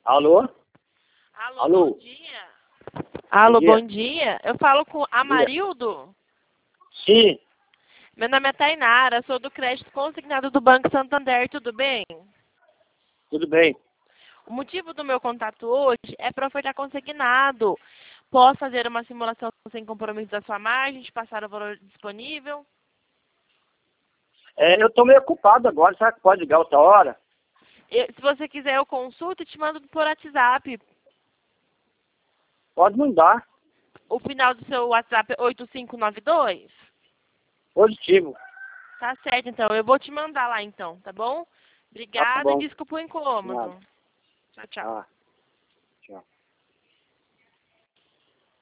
Alô? Alô, Alô? bom dia. Alô, dia. bom dia. Eu falo com Amarildo? Sim, Meu nome é Tainara, sou do crédito consignado do Banco Santander, tudo bem? tudo bem. O motivo do meu contato hoje é para ofertar consignado. Posso fazer uma simulação sem compromisso da sua margem, te passar o valor disponível? Eu tô meio ocupado agora, será que pode ligar outra hora? Se você quiser, eu consulto e te mando por WhatsApp. Pode mandar. O final do seu WhatsApp é 8592? Positivo. Tá certo, então. Eu vou te mandar lá, então, tá bom? Tá Obrigada e bom. desculpa o Nada. incômodo. Tchau, tchau. Ah.